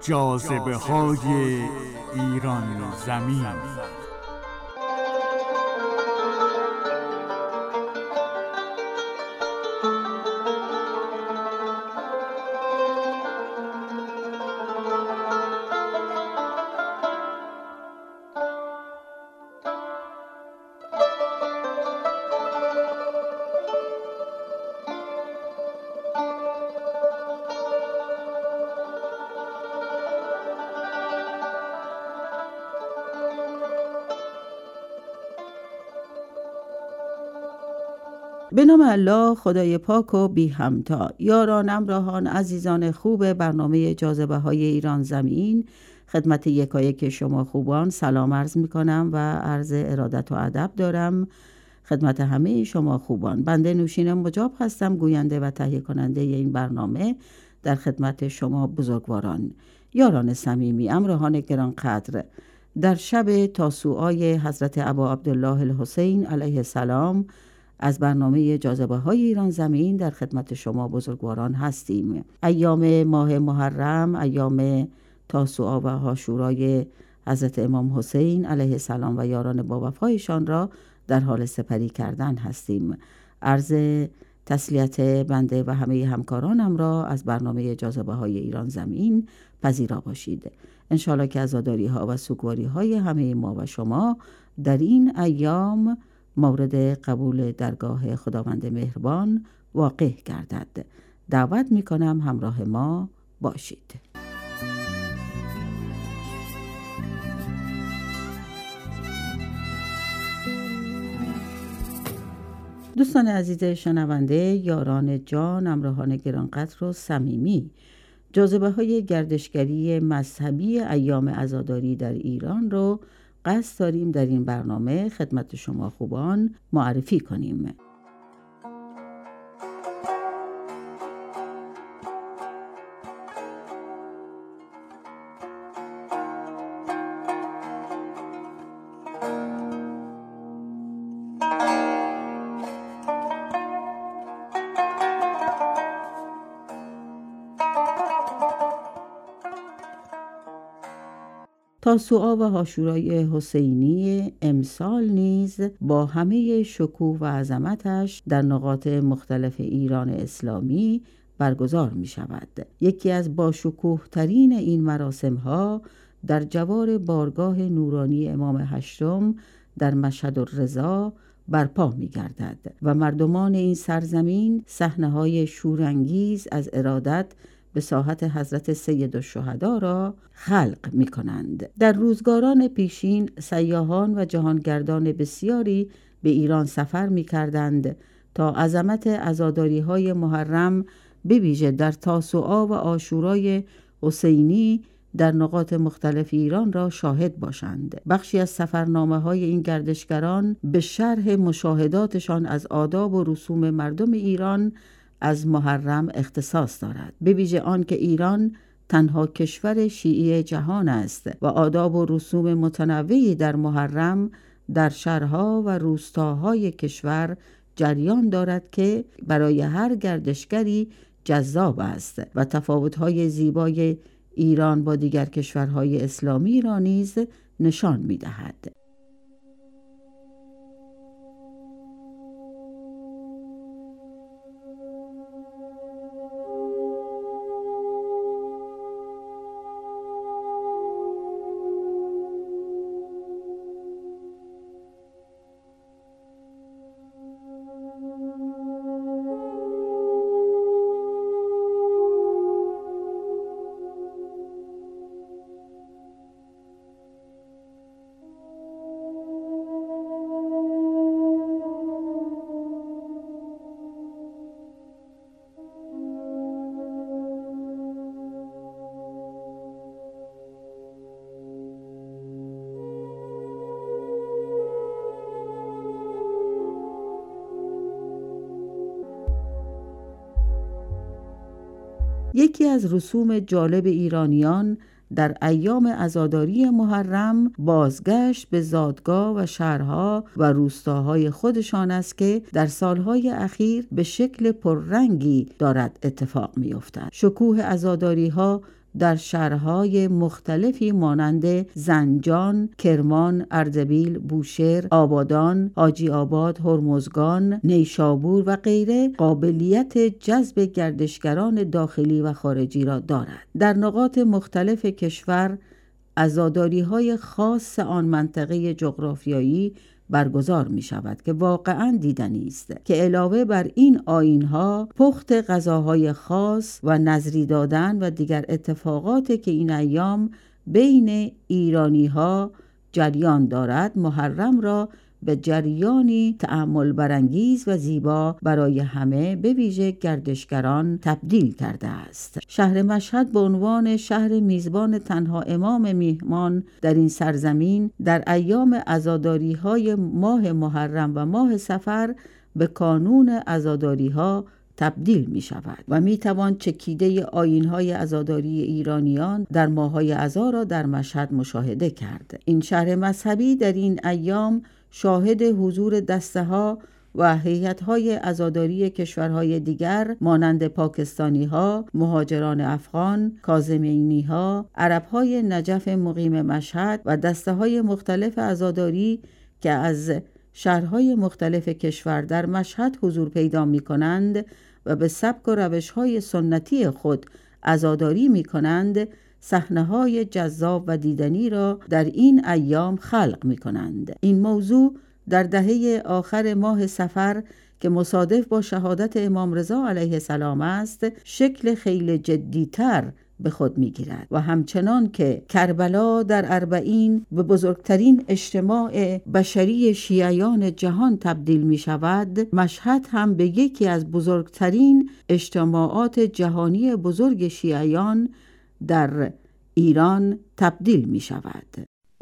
جاذبه های ایران زمین. به نام الله خدای پاک و بی همتا. یاران، همراهان، عزیزان خوب برنامه جاذبه های ایران زمین، خدمت یکایک شما خوبان سلام عرض می کنم و عرض ارادت و ادب دارم خدمت همه شما خوبان. بنده نوشین مجاب هستم، گوینده و تهیه کننده این برنامه در خدمت شما بزرگواران. یاران صمیمی، همراهان گرانقدر، در شب تاسوعای حضرت ابا عبدالله الحسین علیه السلام از برنامه جاذبه های ایران زمین در خدمت شما بزرگواران هستیم. ایام ماه محرم، ایام تاسوعا و عاشورای حضرت امام حسین علیه السلام و یاران با وفایشان را در حال سپری کردن هستیم. عرض تسلیت بنده و همه همکارانم را از برنامه جاذبه های ایران زمین پذیرا باشید. انشالله که عزاداری ها و سوگواری های همه ما و شما در این ایام مورد قبول درگاه خداوند مهربان واقع گردد. دعوت می کنم همراه ما باشید. دوستان عزیز شنونده، یاران جان، همراهان گرانقدر و صمیمی، جاذبه های گردشگری مذهبی ایام عزاداری در ایران رو قصد داریم در این برنامه خدمت شما خوبان معرفی کنیم. تاسوعا و عاشورای حسینی امسال نیز با همه شکوه و عظمتش در نقاط مختلف ایران اسلامی برگزار می شود. یکی از باشکوه ترین این مراسم ها در جوار بارگاه نورانی امام هشتم در مشهد الرضا برپا می گردد و مردمان این سرزمین صحنه‌های شورانگیز از ارادت به ساحت حضرت سیدالشهدا را خلق می کنند. در روزگاران پیشین سیاحان و جهانگردان بسیاری به ایران سفر می کردند تا عظمت عزاداری های محرم به ویژه در تاسوعا و عاشورای حسینی در نقاط مختلف ایران را شاهد باشند. بخشی از سفرنامه های این گردشگران به شرح مشاهداتشان از آداب و رسوم مردم ایران از محرم اختصاص دارد، به ویژه آن که ایران تنها کشور شیعی جهان است و آداب و رسوم متنوعی در محرم در شهرها و روستاهای کشور جریان دارد که برای هر گردشگری جذاب است و تفاوت‌های زیبای ایران با دیگر کشورهای اسلامی را نیز نشان می‌دهد. یکی از رسوم جالب ایرانیان در ایام عزاداری محرم بازگشت به زادگاه و شهرها و روستاهای خودشان است که در سالهای اخیر به شکل پررنگی دارد اتفاق می‌افتد. شکوه عزاداری‌ها در شهرهای مختلفی مانند زنجان، کرمان، اردبیل، بوشهر، آبادان، حاجی آباد، هرمزگان، نیشابور و غیره قابلیت جذب گردشگران داخلی و خارجی را دارد. در نقاط مختلف کشور عزاداری‌های خاص آن منطقه جغرافیایی برگزار می شود که واقعاً دیدنی است که علاوه بر این آیین‌ها پخت غذاهای خاص و نذری دادن و دیگر اتفاقاتی که این ایام بین ایرانی‌ها جریان دارد، محرم را به جریانی تأمل برانگیز و زیبا برای همه به ویژه گردشگران تبدیل کرده است. شهر مشهد به عنوان شهر میزبان تنها امام میهمان در این سرزمین در ایام عزاداری‌های ماه محرم و ماه صفر به کانون عزاداری‌ها تبدیل می شود و می توان چکیده آیین‌های عزاداری ایرانیان در ماه‌های عزا را در مشهد مشاهده کرد. این شهر مذهبی در این ایام شاهد حضور دسته‌ها و هیئت‌های عزاداری کشورهای دیگر مانند پاکستانی‌ها، مهاجران افغان، کاظمینی‌ها، عرب‌های نجف مقیم مشهد و دسته‌های مختلف عزاداری که از شهرهای مختلف کشور در مشهد حضور پیدا می‌کنند و به سبک و روش‌های سنتی خود عزاداری می‌کنند، صحنه‌های جذاب و دیدنی را در این ایام خلق می‌کنند. این موضوع در دهه آخر ماه صفر که مصادف با شهادت امام رضا علیه السلام است، شکل خیلی جدی‌تر به خود می‌گیرد و همچنان که کربلا در اربعین به بزرگترین اجتماع بشری شیعیان جهان تبدیل می‌شود، مشهد هم به یکی از بزرگترین اجتماعات جهانی بزرگ شیعیان در ایران تبدیل می‌شود.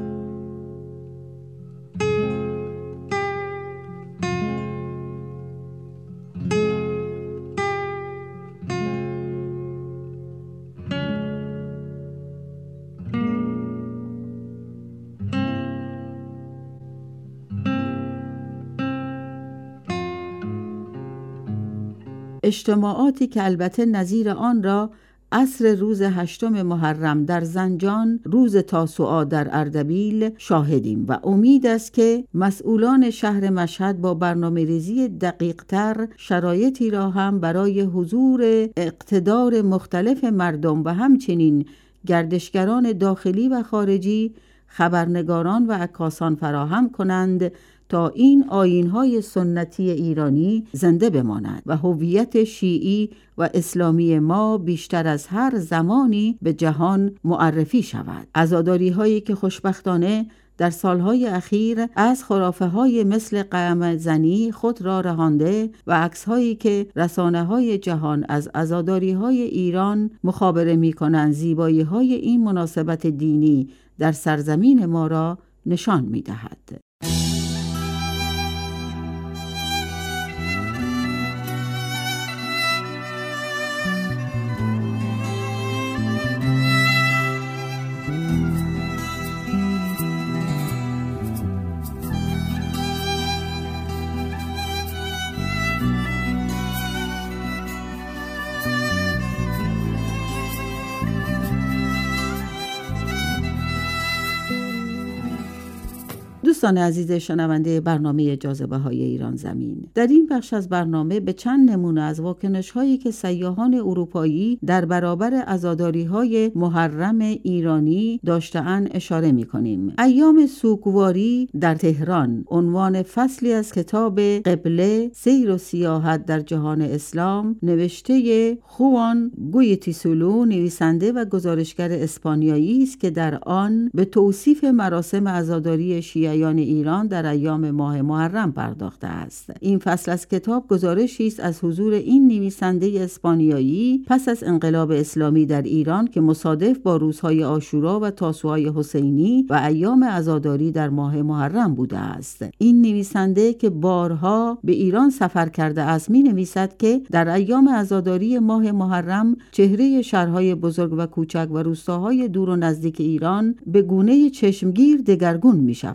اجتماعاتی که البته نظیر آن را عصر روز 8 محرم در زنجان، روز تاسوعا در اردبیل شاهدیم و امید است که مسئولان شهر مشهد با برنامه‌ریزی دقیق‌تر شرایطی را هم برای حضور اقتدار مختلف مردم و همچنین گردشگران داخلی و خارجی، خبرنگاران و عکاسان فراهم کنند تا این آیین‌های سنتی ایرانی زنده بماند و هویت شیعی و اسلامی ما بیشتر از هر زمانی به جهان معرفی شود. عزاداری‌هایی که خوشبختانه در سالهای اخیر از خرافه‌های مثل قمع زنی خود را رهانده و عکس‌هایی که رسانه‌های جهان از عزاداری‌های ایران مخابره می‌کنند، زیبایی‌های این مناسبت دینی در سرزمین ما را نشان می‌دهد. دوستان عزیز شنونده برنامه جاذبه‌های ایران زمین، در این بخش از برنامه به چند نمونه از واکنش‌هایی که سیاحان اروپایی در برابر عزاداری‌های محرم ایرانی داشته‌اند اشاره می‌کنیم. ایام سوگواری در تهران عنوان فصلی از کتاب قبله، سیر و سیاحت در جهان اسلام نوشته خوان گویتیسولو، نویسنده و گزارشگر اسپانیایی است که در آن به توصیف مراسم عزاداری شیعیان ایران در ایام ماه محرم پرداخته است. این فصل از کتاب گزارشی است از حضور این نویسنده اسپانیایی پس از انقلاب اسلامی در ایران که مصادف با روزهای عاشورا و تاسوعای حسینی و ایام عزاداری در ماه محرم بوده است. این نویسنده که بارها به ایران سفر کرده است می‌نویسد که در ایام عزاداری ماه محرم چهره شهرهای بزرگ و کوچک و روستاهای دور و نزدیک ایران به گونه چشمگیر دگرگون می‌شود. همه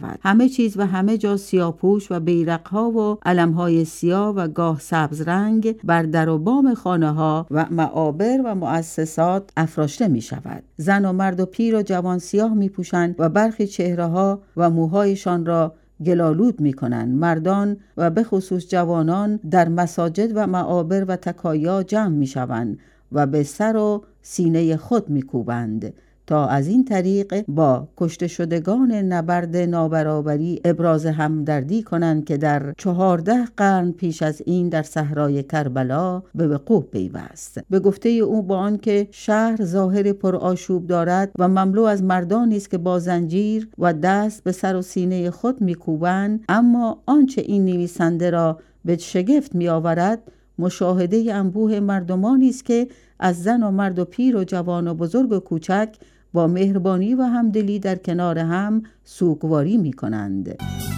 همه چیز و همه جا سیاه‌پوش و بیرق‌ها و علم‌های سیاه و گاه سبز رنگ بر در و بام خانه‌ها و معابر و مؤسسات افراشته می‌شود. زن و مرد و پیر و جوان سیاه می‌پوشند و برخی چهره‌ها و موهایشان را گلالود می‌کنند. مردان و به خصوص جوانان در مساجد و معابر و تکایا جمع می‌شوند و به سر و سینه خود می‌کوبند تا از این طریق با کشته شدگان نبرد نابرابری ابراز همدردی کنند که در 14 قرن پیش از این در صحرای کربلا به وقوع پیوست. به گفته او با آنکه شهر ظاهر پرآشوب دارد و مملو از مردانی است که با زنجیر و دست به سر و سینه خود میکوبند، اما آنچه این نویسنده را به شگفت میآورد مشاهده انبوه مردمانی است که از زن و مرد و پیر و جوان و بزرگ و کوچک با مهربانی و همدلی در کنار هم سوگواری می کنند.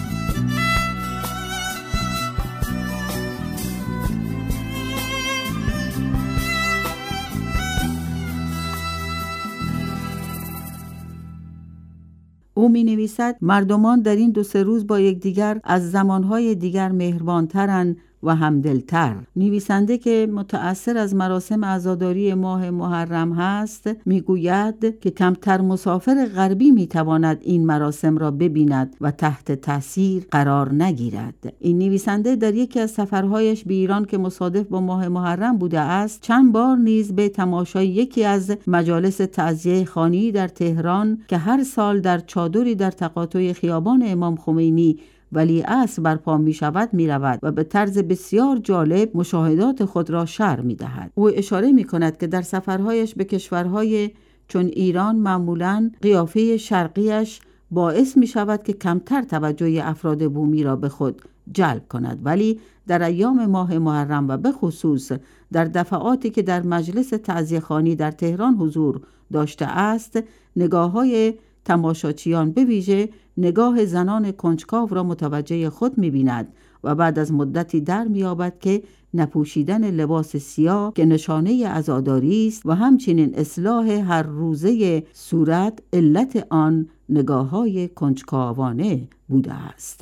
او می نویسد مردمان در این 2-3 روز با یکدیگر از زمانهای دیگر مهربانترند و همدلتر. نویسنده که متأثر از مراسم عزاداری ماه محرم هست میگوید که کمتر مسافر غربی میتواند این مراسم را ببیند و تحت تاثیر قرار نگیرد. این نویسنده در یکی از سفرهایش به ایران که مصادف با ماه محرم بوده است چند بار نیز به تماشای یکی از مجالس تعزیه خوانی در تهران که هر سال در چادری در تقاطع خیابان امام خمینی ولیعصر برپا می شود می رود و به طرز بسیار جالب مشاهدات خود را شرح می دهد. او اشاره می کند که در سفرهایش به کشورهای چون ایران معمولاً قیافه شرقیش باعث می شود که کمتر توجه افراد بومی را به خود جلب کند، ولی در ایام ماه محرم و به خصوص در دفعاتی که در مجلس تعزیه خوانی در تهران حضور داشته است نگاه‌های تماشاچیان به ویژه نگاه زنان کنجکاو را متوجه خود می‌بیند و بعد از مدتی در می‌یابد که نپوشیدن لباس سیاه که نشانه عزاداری است و همچنین اصلاح هر روزه صورت علت آن نگاه‌های کنجکاوانه بوده است.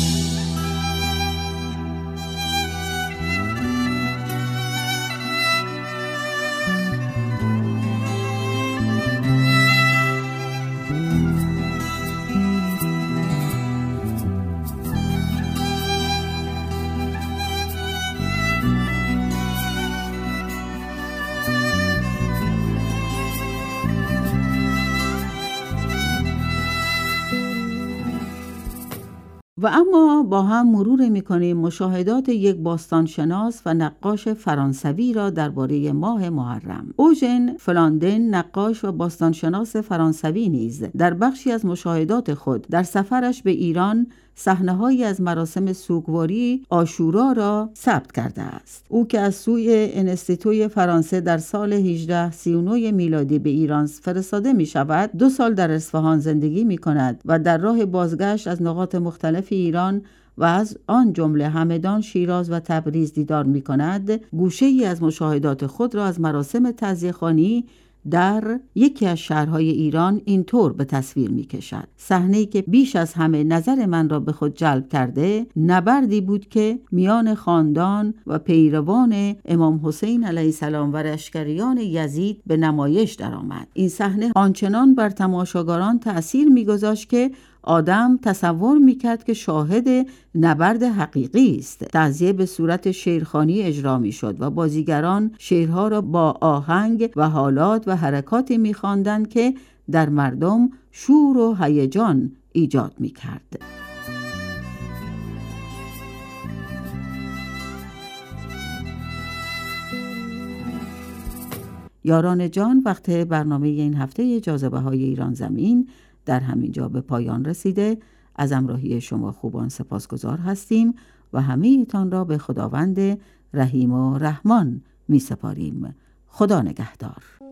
و اما با هم مرور می‌کنیم مشاهدات یک باستانشناس و نقاش فرانسوی را درباره ماه محرم. اوژن فلاندن نقاش و باستانشناس فرانسوی نیز در بخشی از مشاهدات خود در سفرش به ایران صحنه‌هایی از مراسم سوگواری عاشورا را ثبت کرده است. او که از سوی انستیتوی فرانسه در سال 1839 میلادی به ایران فرستاده می شود 2 سال در اصفهان زندگی می کند و در راه بازگشت از نقاط مختلف ایران و از آن جمله همدان، شیراز و تبریز دیدار می کند، گوشه‌ای از مشاهدات خود را از مراسم تعزیه خوانی در یکی از شهرهای ایران اینطور به تصویر می کشد. صحنه‌ای که بیش از همه نظر من را به خود جلب کرده نبردی بود که میان خاندان و پیروان امام حسین علیه السلام و لشکریان یزید به نمایش درآمد. این صحنه آنچنان بر تماشاگران تأثیر می‌گذاشت که آدم تصور میکرد که شاهد نبرد حقیقی است. تعزیه به صورت شعرخوانی اجرا میشد و بازیگران شعرها را با آهنگ و حالات و حرکاتی میخواندند که در مردم شور و هیجان ایجاد میکرد. یاران جان، وقت برنامه این هفته جاذبه‌های ایران زمین در همین جا به پایان رسیده. از همراهی شما خوبان سپاسگزار هستیم و همه تان را به خداوند رحیم و رحمان می سپاریم. خدا نگهدار.